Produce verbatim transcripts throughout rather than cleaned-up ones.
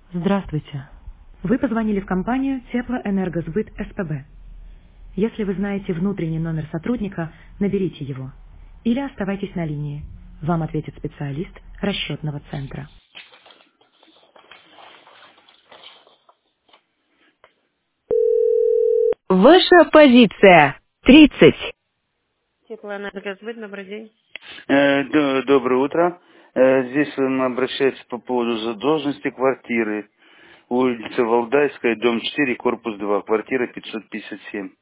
Здравствуйте. Вы позвонили в компанию Теплоэнергосбыт СПБ. Если вы знаете внутренний номер сотрудника, наберите его. Или оставайтесь на линии. Вам ответит специалист расчетного центра. Ваша позиция. тридцать. Теплоэнергосбыт, добрый день. Э, д- Доброе утро. Э, Здесь он обращается по поводу задолженности квартиры. Улица Валдайская, дом четыре, корпус два, квартира пятьсот пятьдесят семь.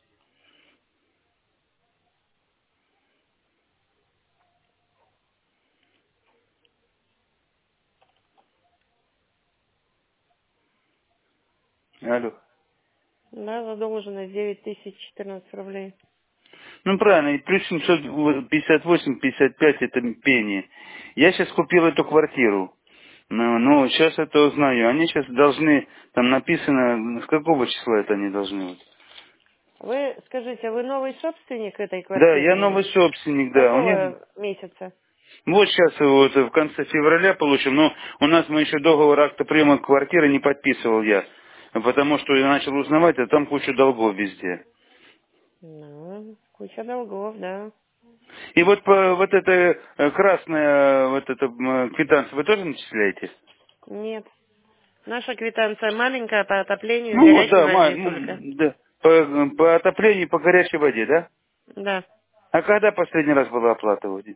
Алло. Да, задолженность девять тысяч четырнадцать рублей. Ну правильно, и плюс семьсот пятьдесят восемь пятьдесят пять это пени. Я сейчас купил эту квартиру. Ну, ну, сейчас это узнаю. Они сейчас должны, там написано, с какого числа это они должны быть? Вы скажите, вы новый собственник этой Да, я квартиры или новый собственник, да. У них какого месяца? вот сейчас вот в конце февраля получим, но у нас мы еще договор акта приема квартиры не подписывал я, потому что я начал узнавать, а там куча долгов везде. Ну, куча долгов, да. И вот по, вот эта э, красная вот эта м, квитанция вы тоже начисляете? Нет. Наша квитанция маленькая по отоплению Ну вот, горячей да, ма- воде только. м, да. По, по отоплению, по горячей воде, да? Да. А когда последний раз была оплата? Вот?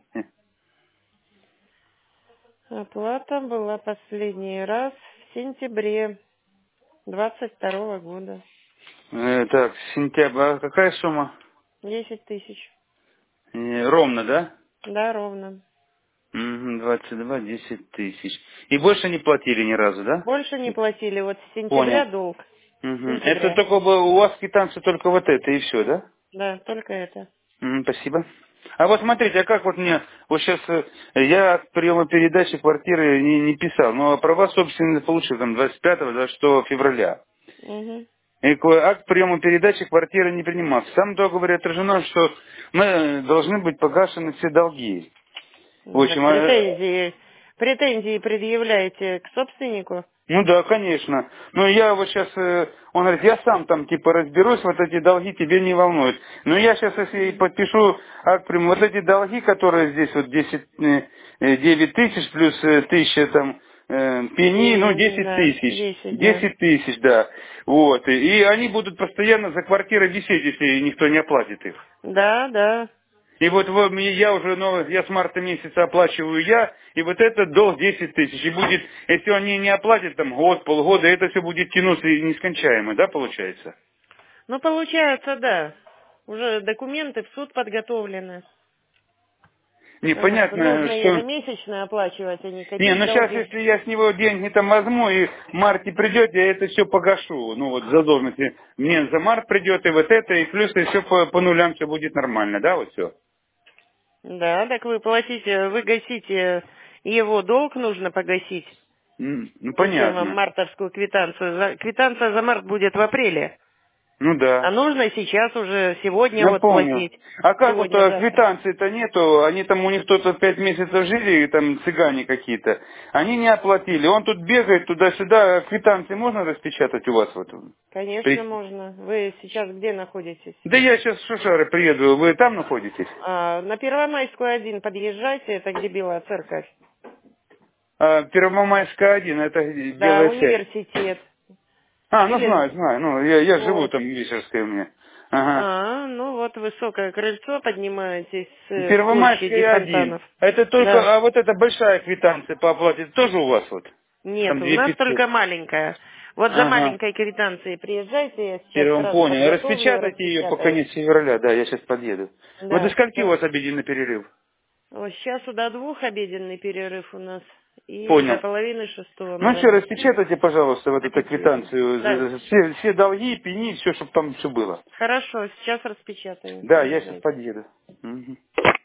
Оплата была последний раз в сентябре двадцать второго года. Э, так, сентябрь, а какая сумма? Десять тысяч. Э, ровно, да? Да, ровно. Мгм, двадцать два, десять тысяч. И больше не платили ни разу, да? Больше не платили. Вот с Понял. сентября долг. С Мгм. Это сентября. только бы у вас квитанция только вот это и все, да? Да, только это. М, спасибо. А вот смотрите, а как вот мне, вот сейчас я от приема передачи квартиры не, не писал, но права собственности получил там двадцать пятого, двадцать шестого февраля. Угу. И к- акт приема передачи квартиры не принимался. В самом договоре отражено, что мы должны быть погашены все долги. В Ну, так общем, а, претензии, претензии предъявляете к собственнику? ну да, конечно. Но я вот сейчас, он говорит, я сам там типа разберусь, вот эти долги тебе не волнуют. Но я сейчас, если подпишу акт прям, вот эти долги, которые здесь вот десять, э, э, девять тысяч плюс э, тысяча там э, пени, ну Пени, десять да, тысяч. десять, да. Десять тысяч, да. Вот. И и они будут постоянно за квартирой висеть, если никто не оплатит их. Да, да. И вот вы- мне- я уже, ну, я с марта месяца оплачиваю я, и вот этот долг десять тысяч. И будет, если они не оплатят там год, полгода, это все будет тянуться и нескончаемо, да, получается? Ну, получается, да. Уже документы в суд подготовлены. А, что Непонятно, нужно что... ежемесячно оплачивать, а не Не, копить ну сейчас, долги. если я с него деньги там возьму, и в марте придет, я это все погашу. Ну вот задолженности. Мне за март придет, и вот это, и плюс, и все по, по нулям все будет нормально, да, вот все? Да, так вы платите, вы гасите его долг, нужно погасить. Ну Зачем вам понятно. мартовскую квитанцию? За- Квитанция за март будет в апреле. Ну да. А нужно сейчас уже, сегодня Я вот понял. платить. А как вот а, Сегодня-завтра. квитанции-то нету? Они там, у них кто-то пять месяцев жили, и там цыгане какие-то. Они не оплатили. Он тут бегает туда-сюда. А квитанции можно распечатать у вас? Вот? Конечно, При- можно. Вы сейчас где находитесь? Да я сейчас в Шушары приеду. Вы там находитесь? А, на Первомайскую один подъезжайте, это где Белая церковь. А, Первомайская один, это где? Да, Белая часть. университет. А, ну Или, знаю, знаю. Ну, я, я живу вот. там, Вишерская у меня. Ага. А, ну вот высокое крыльцо, поднимаетесь с площади Первомайская один. фонтанов. Это Да. только, а вот эта большая квитанция по оплате тоже у вас вот? Нет, Там у две нас пятьсот. только маленькая. Вот за Ага. маленькой квитанцией приезжайте, я сейчас Первым сразу понял. подготовлю и Распечатайте ее по распечатаю. конец февраля, да, я сейчас подъеду. Вот до Да, скольки у да. вас обеденный перерыв? Вот сейчас до двух обеденный перерыв у нас. И до Понял. половины шестого мы Ну все, работаем. распечатайте, пожалуйста, вот До эту пяти. квитанцию, Да. за- за- все, все долги, пени, все, чтобы там все было. Хорошо, сейчас распечатаю. Да, я сейчас Приезжайте. подъеду. Мгм.